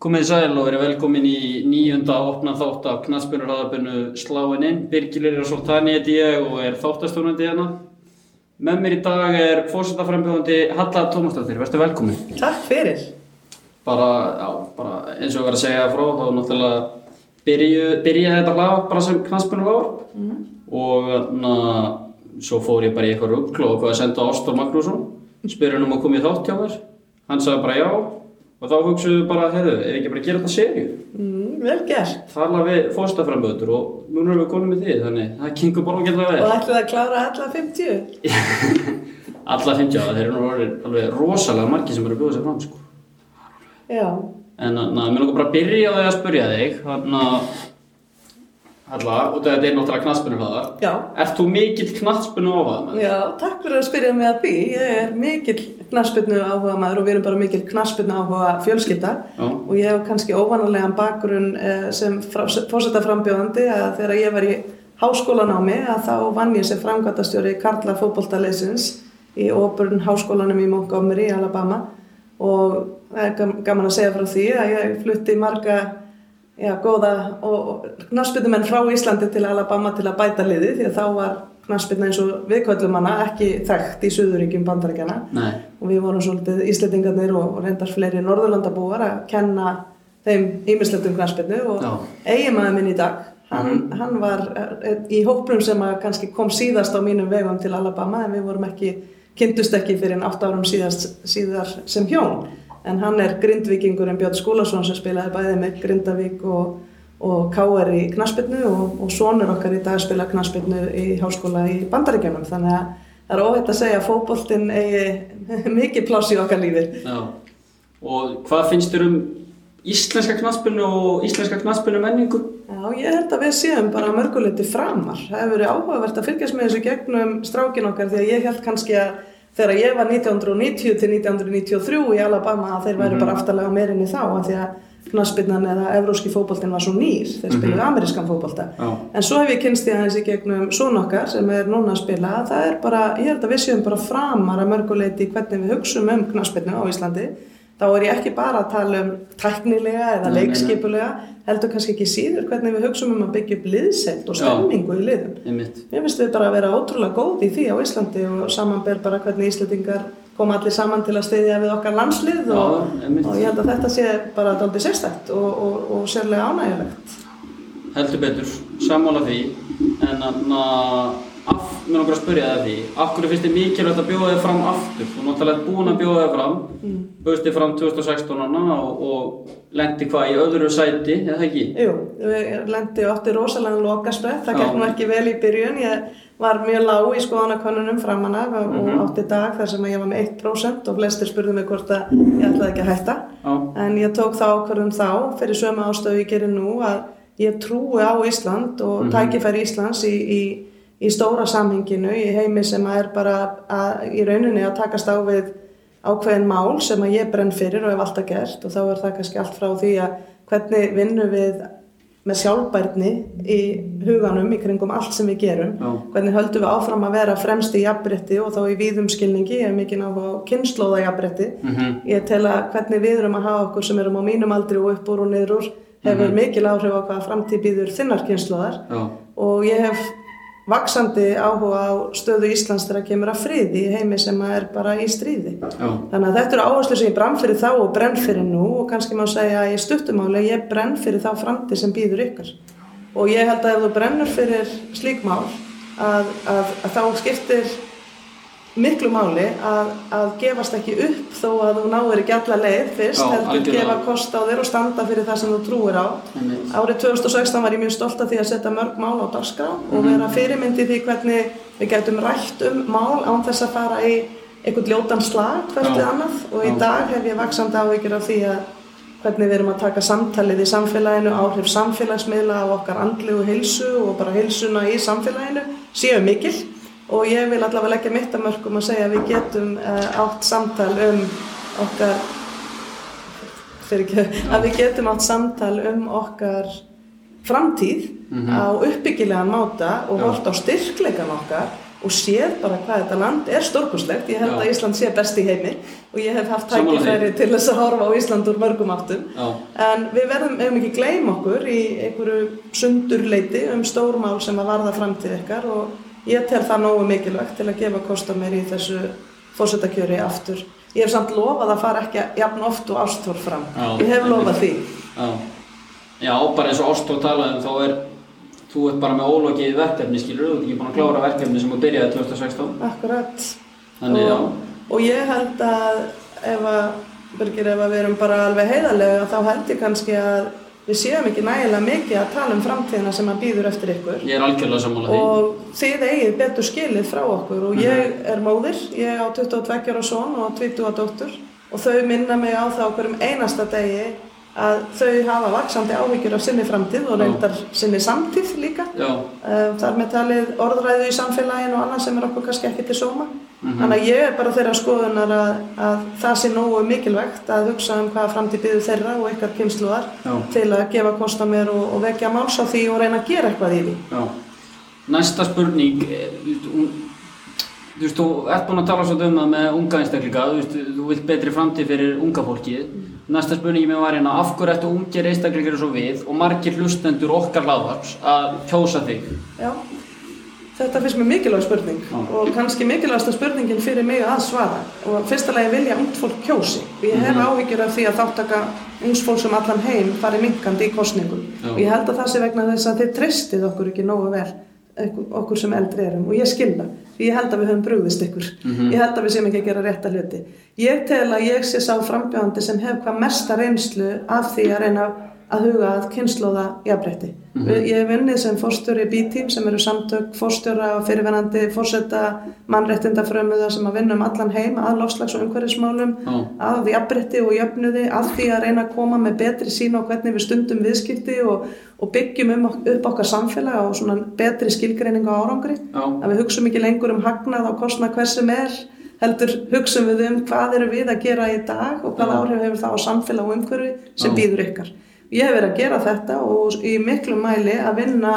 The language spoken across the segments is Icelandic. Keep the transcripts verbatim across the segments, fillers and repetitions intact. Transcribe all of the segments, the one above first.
Komið sæl og verið velkomin í níunda opna þátt af knattspyrnuhlaðvarpinu Sláin inn. Birgir Leifur Soltani heiti ég og er þáttastjórnandi hérna. Með mér í dag er forsetaframbjóðandi Halla Tómasdóttir. Vertu velkomin. Takk fyrir. Bara, já, bara eins og ég var að segja frá, þá náttúrulega byrju, byrjaði þetta hlaðvarp bara sem knattspyrnuhlaðvarp mm. og na, svo fór ég bara í eitthvað rugl og hvað að senda Ástór Magnússon. Spyr hann um að koma í þátt hjá mér. Hann sagði bara já. Og þá hugsaðu við bara, heyrðu, ef ekki bara gera þetta seríu? Mm, vel gert. Tala við forsetaframbjóðendur og núna erum við konum með því, þannig það gengur bara ágætlega vel. Og ætlið að klára alla fimmtíu? Alla fimmtíu, þeir eru nú alveg rosalega margir sem eru að bjóða sig fram, sko. Já. En na, mér langar bara að byrja á því að spyrja þig, þannig að Halla, og þetta er náttúrulega knattspyrnuhlaðar. Já. Ert þú mikill knattspyrnuáhugamaður? Já, takk fyrir að spyrja mig að því. Ég er mikill knattspyrnuáhugamaður og við erum bara mikill knattspyrnuáhuga fjölskylda. Já. Og ég hef kannski óvanalegan bakgrunn sem forsetaframbjóðandi að þegar ég var í háskólanámi að þá vann ég sem framkvæmdastjóri karla fótboltaliðsins í Auburn háskólanum í Montgomery, Alabama. Og það er gaman að segja frá því að ég flutti marga Já, góða og knattspyrnumenn frá Íslandi til Alabama til að bæta liðið því að þá var knattspyrna eins og við köllum hana ekki þekkt í Suðurríkjum Bandaríkjanna. Nei. Og við vorum svolítið Íslendingarnir og reyndar fleiri Norðurlandabúar að kenna þeim ýmislegt um knattspyrnu og eiginmaður minn í dag, hann, mm. hann var í hópnum sem að kannski kom síðast á mínum vegum til Alabama en við vorum ekki, kynntust ekki fyrir en átta árum síðast, síðar sem hjón. En hann er grindvíkingurinn Björn Skúlason sem spilaði bæði með Grindavík og, og K R í knattspyrnu og, og sonur okkar í dag spila knattspyrnu í háskóla í Bandaríkjunum. Þannig að það er óhætt að segja að fótboltinn eigi mikið pláss í okkar lífi. Já. Og hvað finnst þér um íslenska knattspyrnu og íslenska knattspyrnu menningu? Já, ég held að við séum bara mörguleiti framar. Það hefur verið áhugavert að fylgjast með þessu gegnum strákin okkar því að ég held kannski að þegar ég var nítján hundruð níutíu til nítján hundruð níutíu og þrjú í Alabama að þeir væri mm-hmm. bara aftarlega á meirinni þá af því að knattspyrnan eða evrópski fótboltinn var svo nýr, þeir spiluðu mm-hmm. amerískan fótbolta. Oh. En svo hef ég kynnst því aðeins í gegnum son okkar sem er núna að spila að það er bara, ég held að við séum bara framar að mörguleiti hvernig við hugsum um knattspyrnu á Íslandi. Þá er ég ekki bara að tala um tæknilega eða nei, leikskipulega, heldur kannski ekki síður hvernig við hugsum um að byggja upp liðsheild og stemningu í liðum. Einmitt. Mér finnst við bara að vera ótrúlega góð í því á Íslandi og samanber bara hvernig Íslendingar koma allir saman til að styðja við okkar landslið og, og ég held að þetta sé bara dálítið sérstakt og, og, og sérlega ánægjulegt. Heldur betur, sammála því, en að Af, mér langar að spyrja það því, af hverju finnst þið mikilvægt að bjóða þig fram aftur? Þú náttúrulega ert búin að bjóða þig fram, mm. bjóðst þig fram tvö þúsund og sextán og, og lendi hvað í öðru sæti, eða það ekki? Jú, ég lendi og átti rosalega lokasprett, það gekk nú ekki vel í byrjun, ég var mjög lág í skoðanakönnunum framan af og, mm-hmm. og átti dag þar sem ég var með eitt prósent og flestir spurðu mig hvort að ég ætlaði ekki að hætta. Já. En ég tók þá ákvörðun þá, fyrir sömu ástæðu ég gerir nú, að ég trúi á Ísland og mm-hmm. tækifæri Íslands í, í í stóra samhenginu, í heimi sem er bara að, í rauninni að takast á við ákveðin mál sem að ég brenn fyrir og hef alltaf gert og þá er það kannski allt frá því að hvernig vinnum við með sjálfbærni í huganum í kringum allt sem við gerum, Já. Hvernig höldum við áfram að vera fremst í jafnrétti og þá í víðum skilningi, ég hef mikið áhuga á kynslóða jafnrétti, mm-hmm. ég tel að hvernig við erum að hafa okkur sem erum á mínum aldri og upp úr og niður úr hefur mm-hmm. mikil áhrif á hvaða framtíð býður þinnar kynslóðar og ég hef vaxandi áhuga á stöðu Íslands þegar kemur að friði í heimi sem er bara í stríði. Já. Þannig að þetta eru áherslur sem ég brann fyrir þá og brenn fyrir nú og kannski má segja að ég stuttumáli ég brenn fyrir þá framtíð sem býður ykkur. Og ég held að ef þú brennur fyrir slík mál að, að, að þá skiptir miklu máli að, að gefast ekki upp þó að þú náir ekki alla leið fyrst, Já, heldur gefa kost á þér og standa fyrir það sem þú trúir á. Einmitt. Árið tvö þúsund og sextán var ég mjög stolt af því að setja mörg mál á dagskrá mm-hmm. og vera fyrirmyndi því hvernig við gætum rætt um mál án þess að fara í einhvern ljótan slag hvert við annað og í Já. Dag hef ég vaxandi áhyggjur af því að hvernig við erum að taka samtalið í samfélaginu, áhrif samfélagsmiðla á okkar andlegu heilsu og bara heilsuna í samfélaginu séu mikil. Og ég vil allavega leggja mitt að mörkum að segja að við getum uh, átt samtal um okkar, fyrir ekki, að við getum átt samtal um okkar framtíð mm-hmm. á uppbyggilegan máta og horft á styrkleikan okkar og séð bara hvað þetta land er stórkostlegt. Ég held Já. að Ísland sé best í heimi og ég hef haft tækifæri til þess að horfa á Ísland úr mörgum áttum. Já. En við verðum, hefum ekki gleyma okkur í einhverju sundurleiti um stórmál sem að varða framtíð ykkar og ég tel það nógu mikilvægt til að gefa kost á mér í þessu forsetakjöri aftur. Ég hef samt lofað að fara ekki jafn oft og Ástþór fram. Já. Ég hef lofað því. Já. Já, bara eins og Ástþór talaði um, þá er þú ert bara með ólokið verkefni, skilur, þú ert ekki búin að klára verkefni sem þú byrjaði tvö þúsund og sextán. Akkurat. Þannig, já. Og, og ég held að ef að, Birgir, ef að við erum bara alveg heiðarlega, þá held ég kannski að við séum ekki nægilega mikið að tala um framtíðina sem að býður eftir ykkur. Ég er algjörlega sammála því. Og þið eigið betur skilið frá okkur og ég er móðir, ég á tuttugu og tveggja ára son og tvítuga dóttur og þau minna mig á það okkur um einasta degi að þau hafa vaxandi áhyggjur af sinni framtíð og reyndar sinni samtíð líka. Já. Þar með talið orðræðu í samfélaginu og annað sem er okkur kannski ekki til sóma. Mm-hmm. Þannig að ég er bara þeirra skoðunar að, að það sé nógu mikilvægt að hugsa um hvaða framtíð býður þeirra og ykkar kynslóðar til að gefa kost á mér og, og vekja máls á því og reyna að gera eitthvað í því. Já. Næsta spurning, þú veist, þú ert búin að tala svolítið um það með unga einstaklinga, þú veist, þú vilt betri framtíð fyrir unga fólkið. Næsta spurningi mér var hérna, af hverju ættu ungir einstaklingar eins og við og margir hlustendur okkar hlaðvarps að kjósa þig? Já. Þetta finnst mér mikilvæg spurning Já. Og kannski mikilvægasta spurningin fyrir mig að svara og fyrsta lagi vilja ungt fólk kjósi og ég hef mm-hmm. áhyggjur af því að þáttaka ungs fólks um allan heim fari minnkandi í kosningum Já. Og ég held að það sé vegna þess að þið treystið okkur ekki nógu vel okkur sem eldri erum og ég skil það því ég held að við höfum brugðist ykkur mm-hmm. ég held að við séum ekki að gera rétta hluti ég tel að ég sé sá frambjóðandi sem hef hvað mesta reynslu af því að reyna að huga að kynslóða jafnrétti. Mm-hmm. Ég hef unnið sem forstjóri B-Team sem eru samtök forstjóra og fyrirverandi forseta mannréttindafrömuða sem að vinna um allan heim að loftslags- og umhverfismálum, oh. að jafnrétti og jöfnuði, að því að reyna að koma með betri sýn á hvernig við stundum viðskipti og, og byggjum um, upp okkar samfélag á svona betri skilgreiningu á árangri. Oh. Að við hugsum ekki lengur um hagnað á kostnað hvers sem er, heldur hugsum við um hvað eru við að gera í dag og hvað oh. áhrif hefur það á samfélag og umhverfi sem oh. býður ykkar. Ég hef verið að gera þetta og í miklu mæli að vinna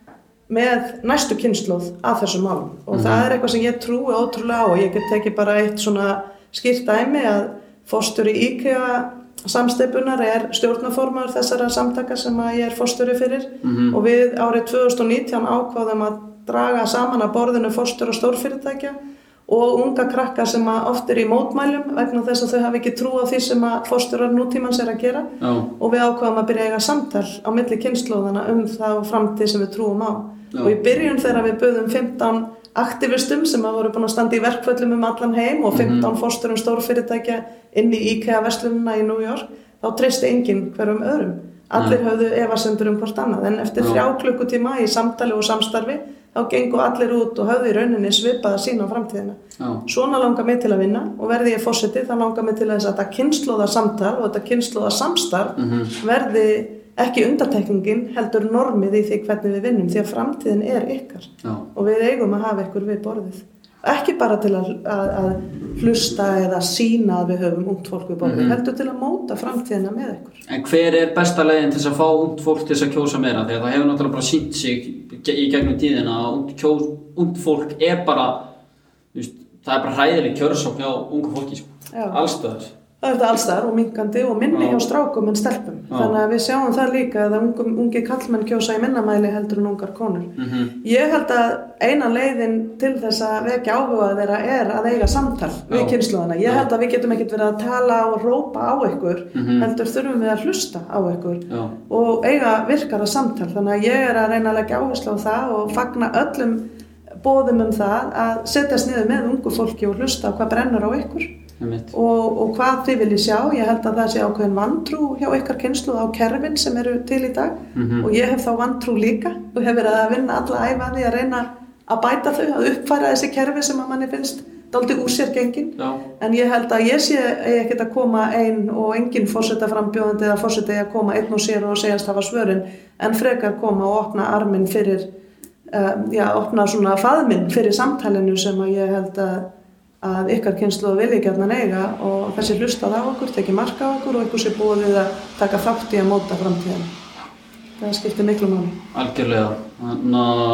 með næstu kynslóð að þessum málum og mm-hmm. það er eitthvað sem ég trúi ótrúlega á og ég get tekið bara eitt svona skýrt dæmi að forstjóri IKEA samsteypunar er stjórnarformaður þessara samtaka sem að ég er forstjóri fyrir mm-hmm. og við árið tvö þúsund og nítján ákváðum að draga saman að borðinu forstjóra stórfyrirtækja og unga krakkar sem oft er í mótmælum vegna þess að þau hafa ekki trú á því sem að forstjórar nútímans er að gera Já. Og við ákváðum að byrja að eiga samtal á milli kynslóðana um það framtíð sem við trúum á Já. Og í byrjun þegar við buðum fimmtán aktivistum sem að voru búin að standa í verkföllum um allan heim og fimmtán mm-hmm. forstjórum stórfyrirtækja inn í IKEA-verslunina í New York þá treysti enginn hverjum öðrum allir mm. höfðu efasemdir um hvort annað en eftir þrjá klukkutíma í samtali og samstarfi þá gengu allir út og höfðu í rauninni svipaða sín á framtíðina. Já. Svona langar mig til að vinna og verði ég forseti þá langar mig til að þess að þetta kynslóða samtal og þetta kynslóða samstarf mm-hmm. verði ekki undantekningin heldur normið í því hvernig við vinnum því að framtíðin er ykkar Já. Og við eigum að hafa ykkur við borðið. Ekki bara til að, að, að hlusta eða sýna að við höfum ungt fólk við borðið, mm-hmm. heldur til að móta framtíðina með ykkur. En hver er besta leiðin til að fá ungt fólk til að kjósa meira? Þegar það hefur náttúrulega bara sýnt sig í gegnum tíðina að ungt, kjós, ungt fólk er bara, veist, það er bara hræðileg kjörsókn hjá ungu fólki, sko. Allstöðar. Það er þetta allstaðar og minnkandi og minni hjá strákum en stelpum. Já. Þannig að við sjáum það líka að ungu, ungi kallmenn kjósa í minna mæli heldur en ungar konur. Mm-hmm. Ég held að eina leiðin til þess að vekja áhuga þeirra er að eiga samtal Já. Við kynslóðana. Ég held að við getum ekkert verið að tala og rópa á ykkur, mm-hmm. heldur þurfum við að hlusta á ykkur Já. Og eiga virkara samtal. Þannig að ég er að reyna að leggja áherslu á það og fagna öllum boðum um það að setjast niður með ungu fólki og hlusta á hvað brennur á ykkur. Og, og hvað þið viljið sjá, ég held að það sé ákveðin vantrú hjá ykkar kynslóð á kerfin sem eru til í dag mm-hmm. og ég hef þá vantrú líka og hef verið að vinna alla æfa því að reyna að bæta þau, að uppfæra þessi kerfi sem að manni finnst dálítið úr sér gengin Já. En ég held að ég sé ekkert að koma einn og enginn forsetaframbjóðandi eða forseti að koma einn og sér og segjast hafa svörin en frekar koma og opna arminn fyrir uh, já, opna svona faðminn fyrir samtalinu sem að ég held að að ykkar kynslóð vilji gjarnan eiga og þessi hlustað á okkur, tekið marka á okkur og ykkur sé búið að taka þátt í að móta framtíðina. Það skiptir miklu máli. Algjörlega. Þannig að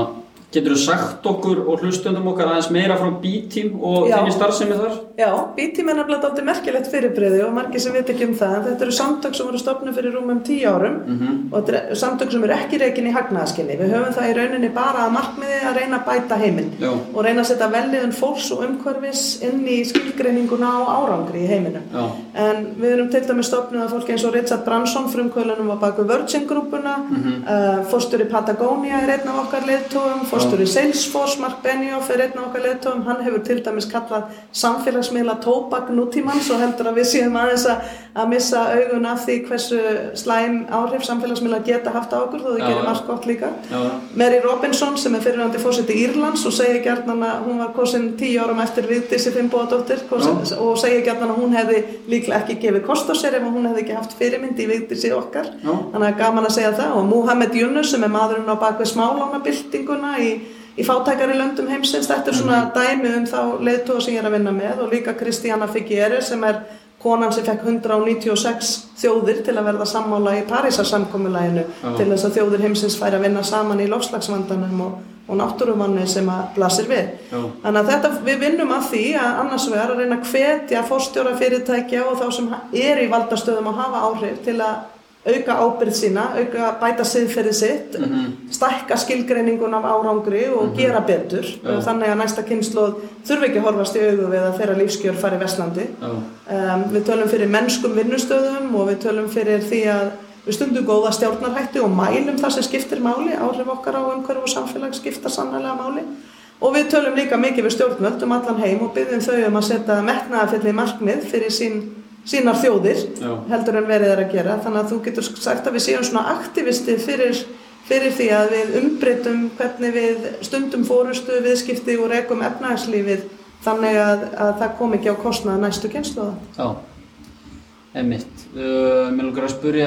Geturðu sagt okkur og hlustendum okkar aðeins meira frá B-Team og þinni starfsemi þar? Já, B-Team er nefnilega dálítið merkilegt fyrirbrigði og margir sem veit ekki um það. En þetta eru samtök sem voru stofnuð fyrir rúmum tíu árum mm-hmm. og þetta eru samtök sem eru ekki rekin í hagnaðarskyni. Við höfum það í rauninni bara að markmiði að reyna að bæta heiminn Já. Og reyna að setja velliðun fólks og umhverfis inn í skilgreininguna á árangri í heiminum. Já. En við erum til dæmis stofnuð af fólki eins og Richard Branson, frumkvöðlunum á baku Virgin-grúppuna, mm-hmm. uh, forstjóri Patagonia er einn af okkar leiðtogum, forstjóri Salesforce, Mark Benioff er einn af okkar leiðtogum, hann hefur til dæmis kallað samfélagsmiðla tóbak nútímans og heldur að við séum aðeins að, að missa augun af því hversu slæm áhrif samfélagsmiðla geta haft á okkur, þó þau gerir margt gott líka. Já. Mary Robinson sem er fyrrverandi forseti Írlands og segir gjarnan að hún var kosin tíu árum eftir Vigdísi Finnbogadóttir og segir gjarnan að hún hefði líklega ekki gefið kost á sér ef hún hefði ekki haft fyrirmynd í Vigdísi okkar. Já. Þannig að gaman að segja það og Muhammad Yunus sem er maðurinn á bak við smálánabyltinguna í Í fátækari löndum heimsins, þetta er svona dæmi um þá leiðtoga sem ég er að vinna með og líka Christiana Figueres sem er konan sem fekk hundrað níutíu og sex þjóðir til að verða sammála í Parísarsamkomulaginu ah. til þess að þjóðir heimsins færi að vinna saman í loftslagsvandanum og, og náttúruvanni sem að blasir við. Ah. Þannig að þetta, við vinnum að því að annars vegar að reyna að hvetja forstjóra fyrirtækja og þá sem er í valdastöðum að hafa áhrif til að auka ábyrgð sína, auka bæta siðferði sitt, mm-hmm. stækka skilgreiningun af árangri og mm-hmm. gera betur Já. Þannig að næsta kynslóð þurfi ekki að horfast í augu við að þeirra lífskjör fari versnandi. Um, við tölum fyrir mennskum vinnustöðum og við tölum fyrir því að við stundum góða stjórnarhætti og mælum það sem skiptir máli, áhrif okkar á umhverfi og samfélag skipta sannarlega máli. Og við tölum líka mikið við stjórnvöld um allan heim og biðjum þau um að setja metnaðarfulli markmið fyrir sín sínar þjóðir Já. Heldur en verið er að gera þannig að þú getur sagt að við séum svona aktivisti fyrir, fyrir því að við umbreytum hvernig við stundum fórustu viðskipti og rekum efnahagslífið þannig að, að það kom ekki á kostnað næstu kynslóða. Já, einmitt. Uh, mér langar að spyrja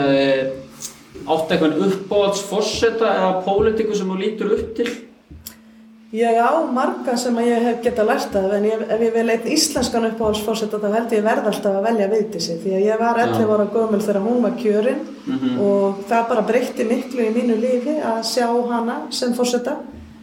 þig áttu eitthvað uppáhalds forseta eða pólitíku sem þú lítur upp til? Ég á marga sem að ég hef getað lært af en ég, ef ég vil einn íslenskan uppáhaldsforseta þá held ég verð alltaf að velja Vigdísi því að ég var ellefu ára gömul þegar hún var kjörin mm-hmm. og það bara breytti miklu í mínu lífi að sjá hana sem forseta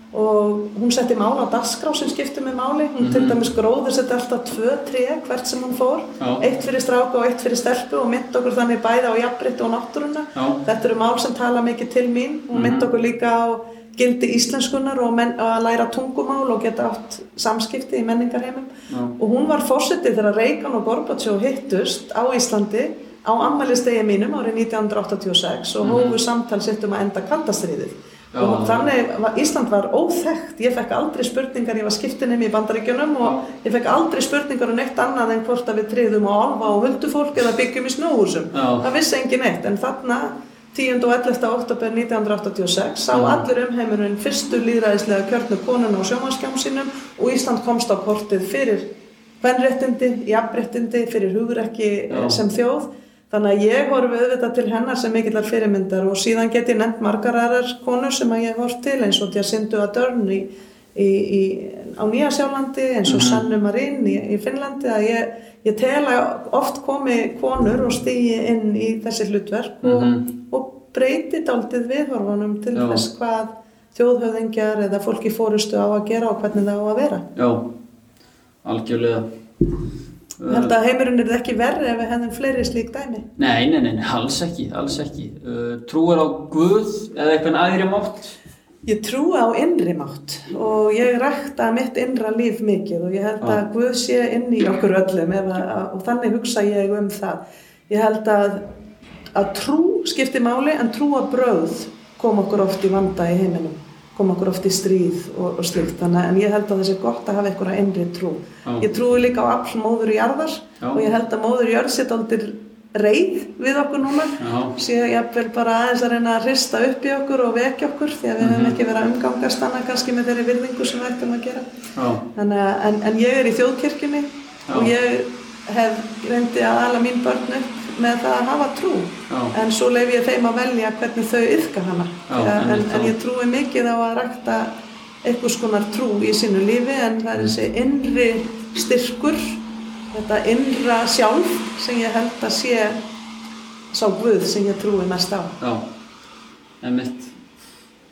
og hún setti mál á dagskrá sem skipti mig máli, hún mm-hmm. til dæmis gróður setti alltaf tvö tré hvert sem hún fór, Já. Eitt fyrir stráka og eitt fyrir stelpu og myndi okkur þannig bæði á jafnrétti og náttúruna. Já. Þetta eru mál sem tala mikið til mín, hún myndi okkur líka á gildi íslenskunnar og, men, og að læra tungumál og geta átt samskipti í menningarheimum Já. Og hún var forseti þegar Reagan og Gorbachev hittust á Íslandi á afmælisdegi mínum árið nítján hundruð áttatíu og sex og hófu mm-hmm. samtal sitt um að enda kalda stríðið og þannig var, Ísland var óþekkt, ég fekk aldrei spurningar, ég var skiptinemi í Bandaríkjunum og Já. Ég fekk aldrei spurningar um neitt annað en hvort að við tryggðum á álfa og huldufólk eða byggjum í snjóhúsum, það vissi engin neitt en þarna tíunda og ellefta október nítján hundruð áttatíu og sex sá allur umheimurinn fyrstu lýðræðislega kjörnu konuna á sjónvarpsskjám sínum og Ísland komst á kortið fyrir kvenréttindi, jafnréttindi, fyrir hugrekki Já. Sem þjóð. Þannig að ég horfi auðvitað til hennar sem mikillar fyrirmyndar og síðan get ég nefnt margar aðrar konur sem að ég hef horft til eins og Jacinda Ardern í, í, í, á Nýja-Sjálandi eins og mm-hmm. Sannu Marin í, í Finnlandi að ég, ég tel að oft komi konur og stigi inn í þessi hlutverk og, mm-hmm. og breyti dálítið viðhorfunum til Já. Þess hvað þjóðhöfðingjar eða fólk í fórustu á að gera og hvernig það á að vera. Já, algjörlega. Ég held að heimurinn er ekki verri ef við hefðum fleiri slík dæmi. Nei, nei, nei, alls ekki, alls ekki. Uh, trúir á Guð eða eitthvað æðri mátt? Ég trúi á innri mátt og ég rækta mitt innra líf mikið og ég held að Guð sé inn í okkur öllum ef að, og þannig hugsa ég um það. Ég held að, að trú skiptir máli en trúarbrögð kom okkur oft í vanda í heiminum. kom okkur oft í stríð og, og slíkt, þannig en ég held að það sé gott að hafa einhverja innri trú. Já. Ég trúi líka á afl móður jarðar Já. Og ég held að móður jörð sé dálítið reið við okkur núna, sé jafnvel bara aðeins að reyna að hrista upp í okkur og vekja okkur því að við mm-hmm. höfum ekki verið að umgangast hana kannski með þeirri virðingu sem við ættum að gera. Þannig að en, en ég er í þjóðkirkjunni Já. Og ég hef reyndi að ala mín börn upp með það að hafa trú Já. En svo leyfi ég þeim að velja hvernig þau iðka hana Já, en, en, en ég trúi mikið á að rækta einhvers konar trú í sínu lífi en það er þessi innri styrkur, þetta innra sjálf sem ég held að sé sá Guð sem ég trúi mest á. Já, einmitt.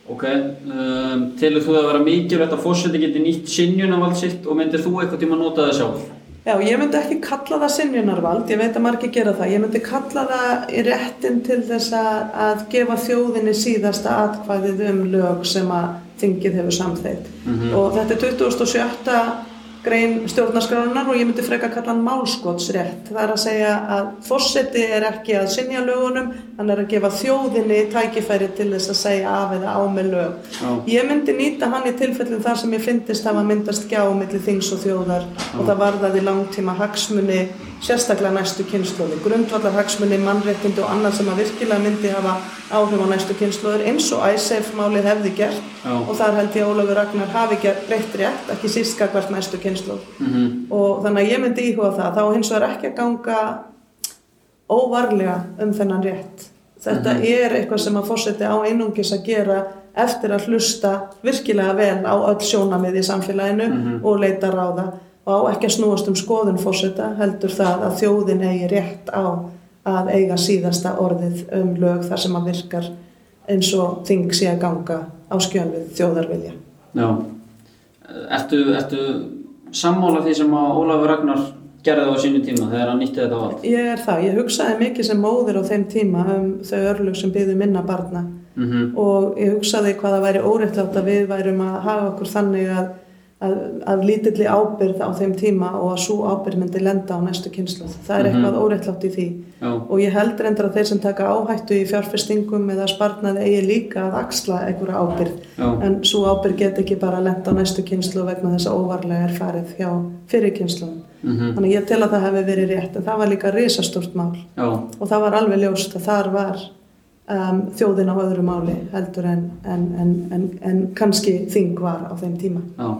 Ok, um, telur þú það að vera mikilvægt að forseti geti nýtt synjunarvald sitt og myndir þú eitthvað tíma nota það sjálf? Já, ég myndi ekki kalla það synjunarvald, ég veit að margir gera það. Ég myndi kalla það í réttin til þess að, að gefa þjóðinni síðasta atkvæðið um lög sem að þingið hefur samþykkt. Mm-hmm. Og þetta er tuttugasta og sjötta grein stjórnarskrárinnar og ég myndi freka kalla hann málskotsrétt. Það er að segja að forseti er ekki að synja lögunum, hann er að gefa þjóðinni tækifæri til þess að segja af eða á með lög. Já. Ég myndi nýta hann í tilfellum þar sem ég fyndist hafa myndast gjá milli þings og þjóðar. Já. Og það varðaði langtíma hagsmuni, sérstaklega næstu kynslóðir, grundvallar hagsmuni, mannréttindi og annað sem að virkilega myndi hafa áhrif á næstu kynslóðir eins og Icesave málið hefði gert. Já. Og þar held ég Ólafur Ragnar hafi gert breytt rétt, ekki síst gagnvart næstu kynslóð. Mm-hmm. Og þannig að ég myndi íhuga það, þá hins vegar ekki að ganga óvarlega um þennan rétt. Þetta mm-hmm. er eitthvað sem að forseti á einungis að gera eftir að hlusta virkilega vel á öll sjónarmið í samfélaginu mm-hmm. og leita ráða. Og á ekki að snúast um skoðun forseta, heldur það að þjóðin eigi rétt á að eiga síðasta orðið um lög þar sem að virkar eins og þing sé að ganga á skjön við þjóðarvilja. Já. Ertu, ertu sammála því sem að Ólafur Ragnar gerði það á sínu tíma þegar hann nýtti þetta vald? Ég er það. Ég hugsaði mikið sem móðir á þeim tíma um þau örlög sem biðu minna barna. Mm-hmm. Og ég hugsaði hvað það væri óréttlátt að við værum að hafa okkur þannig að Að, að lítilli ábyrgð á þeim tíma og að sú ábyrgð myndi lenda á næstu kynslóð. Það er eitthvað mm-hmm. óréttlátt í því. Já. Og ég held reyndar að þeir sem taka áhættu í fjárfestingum eða sparnaði eigi líka að axla einhverja ábyrgð. Já. En sú ábyrgð get ekki bara lenda á næstu kynslóð vegna þess að óvarlega er farið hjá fyrir kynslóðum. Mm-hmm. Þannig ég tel að það hefði verið rétt, en það var líka risastórt mál. Já. Og það var alveg ljóst að þar var um, þjóðin á öðru máli heldur en, en, en, en, en kannski þing var á þeim tíma. Já.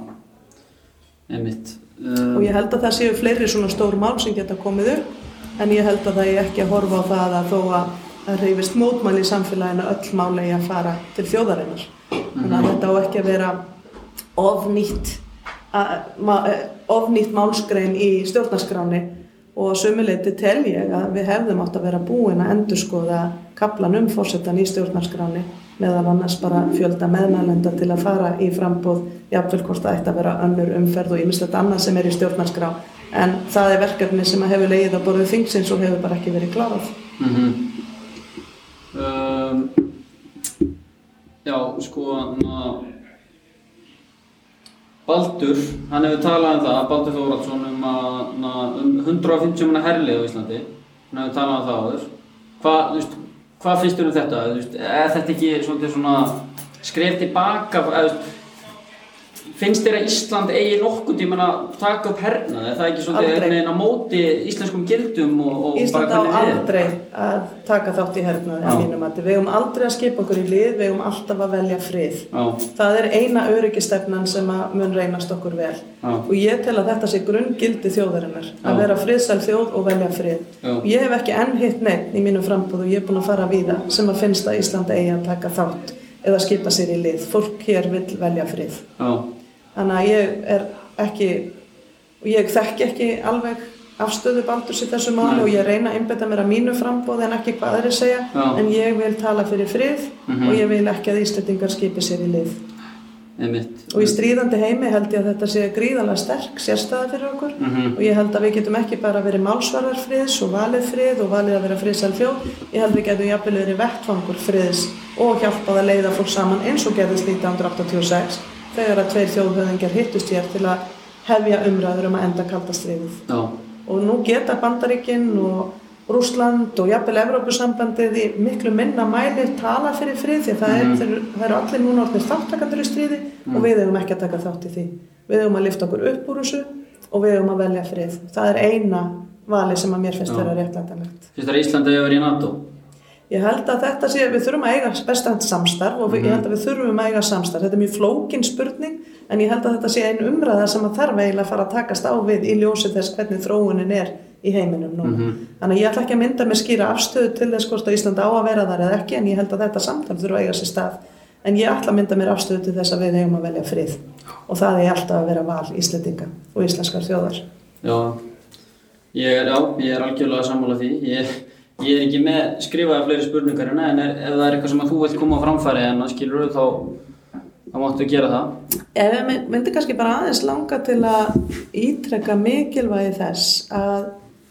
Einmitt. Um, og ég held að það séu fleiri svona stór mál sem geta komið upp en ég held að það er ekki að horfa á það að þó að það hreyfist mótmæli í samfélaginu öll mál eigi að fara til þjóðarinnar. Mm-hmm. Þannig að þetta á ekki að vera ofnýtt, að, ma, ofnýtt málsgrein í stjórnarskráni og að sömuleyti tel ég að við hefðum átt að vera búin að endurskoða kaflan um forsetann í stjórnarskráni meðal annars bara fjölda meðmælenda til að fara í framboð, jafnvel hvort það ætti að vera önnur umferð og ýmislegt annað sem er í stjórnarskrá. En það er verkefni sem hefur legið á borðið þingsins og hefur bara ekki verið klárað. Mm-hmm. um, já, sko, na, Baldur, hann hefur talað um það, Baldur Þórhallsson, um, að, na, um hundrað og fimmtíu manna herlið á Íslandi. Hann hefur talað um það áður. Hvað, þú veist, Hvað finnst þér um þetta? Er þetta ekki svona, svona skref tilbaka? Finnst þér að Ísland eigi nokkuð tímann að taka upp hernað? Er það ekki svona á móti íslenskum gildum? Og, og Ísland á aldrei að taka þátt í hernaði að mínum mati. Við eigum aldrei að skipa okkur í lið, við eigum alltaf að velja frið. Já. Það er eina öryggistefnan sem að mun reynast okkur vel. Já. Og ég tel að þetta sé grunngildi þjóðarinnar, að Já. vera friðsæl þjóð og velja frið. Já. Ég hef ekki enn hitt neitt í mínum framboð og ég er búin að fara víða sem að finnst að Ísland eigi að taka þátt eða skipa sér í lið. Fólk hér vill velja frið. Já. Þannig að ég er ekki, ég þekki ekki alveg afstöðu Baldurs í þessu máli og ég reyna að einbeita mér að mínu framboði en ekki hvað aðrir segja. Já. En ég vil tala fyrir frið mm-hmm. og ég vil ekki að Íslendingar skipi sér í lið. Einmitt. Og í stríðandi heimi held ég að þetta sé gríðarlega sterk sérstæða fyrir okkur mm-hmm. og ég held að við getum ekki bara verið málsvarar friðs og valið frið og valið að vera friðsæl þjóð. Ég held við getum jafnvel verið vettvangur friðs og hjálpað að leiða fólk saman eins og gerðist nítján hundruð áttatíu og sex. Þegar að tveir þjóðhöfðingjar hittust hér til að hefja umræður um að enda kalda stríðið. Já. Og nú geta Bandaríkin og Rússland og jafnvel Evrópusambandið í miklu minna mæli tala fyrir frið því að það, mm. er, það eru allir núna orðnir þáttakendur í stríði mm. og við eigum ekki að taka þátt í því. Við eigum að lyfta okkur upp úr þessu og við eigum að velja frið. Það er eina vali sem að mér finnst vera réttlætanlegt. Finnst þér Íslandi að vera í NATO? Ég held að þetta sé, við þurfum að eiga bestand samstarf og við, ég held að við þurfum að eiga samstarf. Þetta er mjög flókin spurning en ég held að þetta sé ein umræða sem að þarf eiginlega að fara að takast á við í ljósi þess hvernig þróunin er í heiminum núna. Mm-hmm. Þannig að ég ætla ekki að mynda með skýra afstöðu til þess hvort að Ísland á að vera þar eða ekki en ég held að þetta samtal þurfa að eiga sér stað. En ég ætla að mynda mér afstöðu til þess að við eigum að velja frið og það er alltaf að vera val Íslendinga og íslenskar þjóðar. Já, ég er, já, ég er algjörlega sammála því. Ég... Ég er ekki með skrifaði fleiri spurningar en er, ef það er eitthvað sem að þú vilt koma á framfæri en að skilur þá, þá máttu gera það. Ef ég myndi kannski bara aðeins langa til að ítreka mikilvægi þess að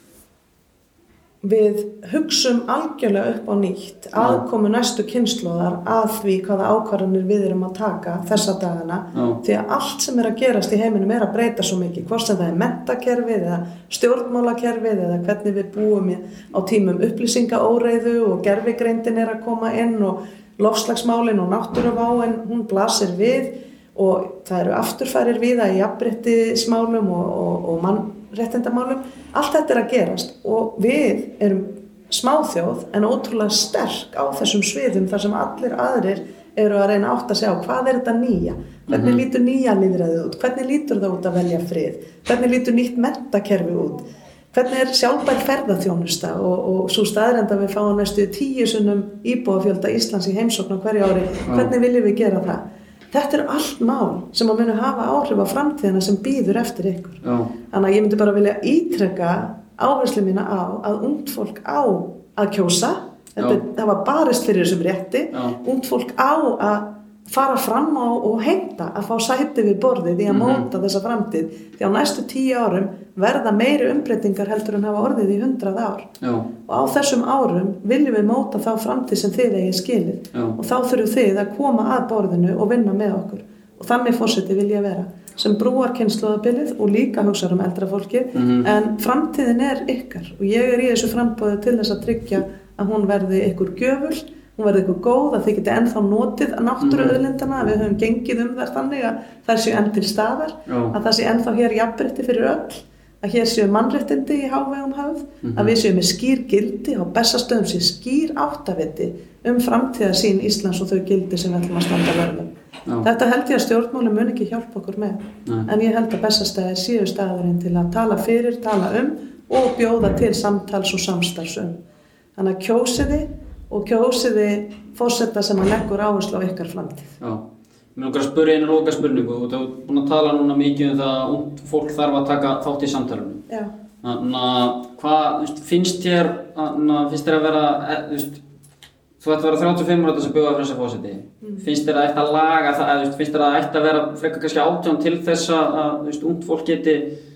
við hugsum algjörlega upp á nýtt aðkomu næstu kynslóðar að því hvaða ákvarðanir við erum að taka þessa dagana. Já. Því að allt sem er að gerast í heiminum er að breyta svo mikið, hvort sem það er menntakerfið eða stjórnmálakerfið eða hvernig við búum á tímum upplýsingaóreiðu og gervigreindin er að koma inn og loftslagsmálin og náttúruváin hún blasir við og það eru afturfærir víða í jafnréttismálum og, og, og mannréttindamálum. Allt þetta er að gerast og við erum smáþjóð en ótrúlega sterk á þessum sviðum þar sem allir aðrir eru að reyna átt að segja á hvað er þetta nýja, hvernig mm-hmm. lítur nýja lýðræðið út, hvernig lítur það út að velja frið, hvernig lítur nýtt menntakerfi út, hvernig er sjálfbær ferðaþjónusta og, og svo staðreynd að við fáum næstu tíu sinnum íbúafjölda Íslands í heimsókn á hverju ári, hvernig viljum við gera það? Þetta er allt mál sem að munu hafa áhrif á framtíðina sem býður eftir ykkur. Já. Þannig að ég myndi bara vilja ítreka áherslu mína á að ungt fólk á að kjósa. Þetta, það var barist fyrir þessum rétti. Já. Ungt fólk á að fara fram á og heimta að fá sæti við borðið í að móta mm-hmm. þessa framtíð. Því á næstu tíu árum verða meiri umbreytingar heldur en hafa orðið í hundrað ár. Já. Og á þessum árum viljum við móta þá framtíð sem þið eigið skilið. Já. Og þá þurfum þið að koma að borðinu og vinna með okkur. Og þannig forseti vil ég vera. Sem brúar kynslóðabilið og líka hugsar um eldra fólkið. Mm-hmm. En framtíðin er ykkar. Og ég er í þessu framboði til þess að tryggja að hún verði ykkur gjöful. Hún verði eitthvað góð að þið geti ennþá notið að náttúruauðlindana, við höfum gengið um þær þannig að þær séu enn til staðar, Já. Að það sé ennþá hér jafnrétti fyrir öll, að hér séu mannréttindi í hávegum höfð, mm-hmm. að við séum með skýr gildi á Bessastöðum sé skýr áttaviti um framtíðarsýn Íslands og þau gildi sem við ætlum að standa vörðum. Þetta held ég að stjórnmálum mun ekki hjálpa okkur með, Nei. En ég held að Bessastöðir séu staðurinn til að tala fyrir, tala um og bjóða til samtals og samstarfs um. Þannig að kjósiði og kjósiði forseta sem að leggur áherslu á ykkar framtíð. Já, mér langar að spyrja einu loka spurningu. Þú ert búin að tala núna mikið um það að ungt fólk þarf að taka þátt í samtalinu. Já. Þannig að hvað finnst þér, finnst þér að vera, veist, þú ætti að vera þrjátíu og fimm ára sem bjóða fyrir þessa forseti. Mm. Finnst þér að ætti að laga það, eða, finnst þér að ætti að vera frekar kannski átján til þess að, veist, ungt fólk geti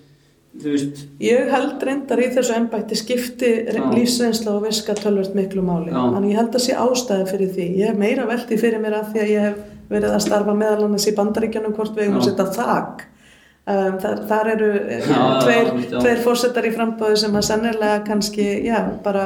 Ég held reyndar í þessu embætti skipti lífsreynsla og viska tölvört miklu máli. Þannig ég held að sé ástæði fyrir því. Ég hef meira velti fyrir mér að því að ég hef verið að starfa meðal annars í Bandaríkjunum hvort við eigum að setja þak. Um, þar, þar eru já, tveir, já, tveir forsetar í framboði sem að sennilega kannski, já, bara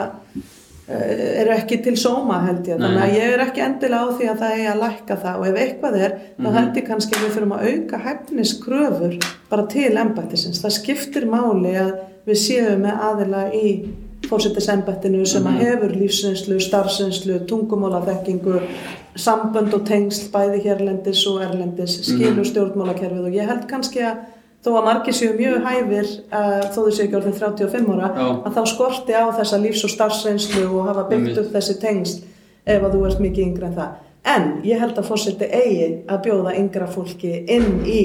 uh, eru ekki til sóma held ég. Þannig að ég er ekki endilega á því að það eigi að lækka það og ef eitthvað er, mm-hmm. þá held ég kannski að við þurfum að auka hæfniskröfur bara til embættisins. Það skiptir máli að við séum með aðila í forsetisembættinu sem mm-hmm. að hefur lífsreynslu, starfsreynslu, tungumálaþekkingu, sambönd og tengsl bæði hérlendis og erlendis, skilur mm-hmm. stjórnmálakerfið og ég held kannski að þó að margir séu mjög hæfir uh, þó þau séu ekki orðin þrjátíu og fimm ára Já. Að þá skorti á þessa lífs- og starfsreynslu og hafa byggt upp þessi tengsl ef að þú ert mikið yngri en það. En ég held að forseti eigi að bjóða yngra fólki inn í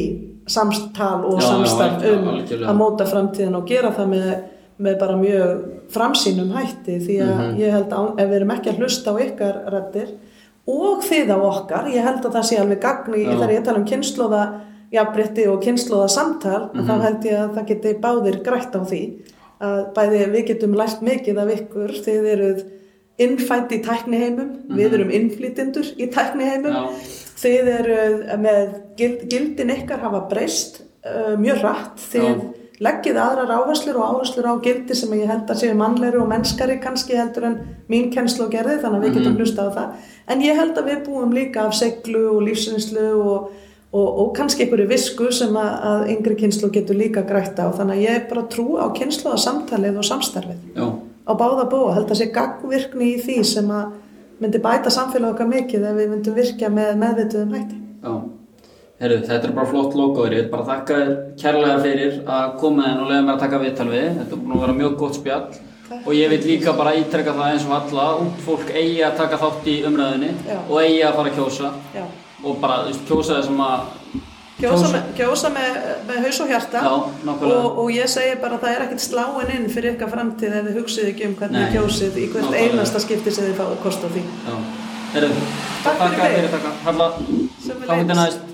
samtal og já, samstarf já, um algjörlega. Að móta framtíðin og gera það með, með bara mjög framsýnum hætti því að mm-hmm. ég held að ef við erum ekki að hlusta á ykkar raddir og þið á okkar, ég held að það sé alveg gagni þegar ég tala um kynslóða jafnrétti og kynslóða samtal mm-hmm. þá held ég að það geti báðir grætt á því að bæði við getum lært mikið af ykkur, þið eruð innfædd í tækniheimum, mm-hmm. við erum innflytjendur í tækniheimum, Já. Þið eruð með gild, gildin ykkar hafa breyst uh, mjög hratt, þið Já. Leggið aðrar áherslur og áherslur á gildi sem ég held að séu mannlegri og mennskari kannski heldur en mín kennslu og gerði þannig að við getum hlusta á það, en ég held að við búum líka af seglu og lífsreynslu og Og, og kannski einhverju visku sem að, að yngri kynslu getur líka grætt á. Þannig að ég bara trú á kynslu og samtalið og samstarfið. Já. Á báða bóa. Held að sé gagnvirkni í því sem að myndi bæta samfélag okkar mikið ef við myndum virkja með meðvituðum hætti. Já. Herru, þetta er bara flott logoður. Ég vil bara þakka þér kærlega fyrir að koma inn og leiða mér að taka viðtal við. Þetta er búin að vera mjög gott spjall. Takk. Og ég vil líka bara ítreka það eins og alla. Ungt fólk eigi að taka þátt í umræðinni Já. Og eigi að fara að kjósa. Já. Og bara veist, kjósa það sem að kjósa með, kjósa með, með haus og hjarta. Já, nákvæmlega. Og, og ég segi bara að það er ekkert sláin inn fyrir ykkar framtíð ef þið hugsið ekki um hvernig Nei, þið kjósið í hvert nákvæmlega. einasta skipti sem þið fáið kost á því. Já. Heyrðu, Takk fyrir mig. Takk fyrir, takk. Halla, Sömuleiðis. þá hittir næst.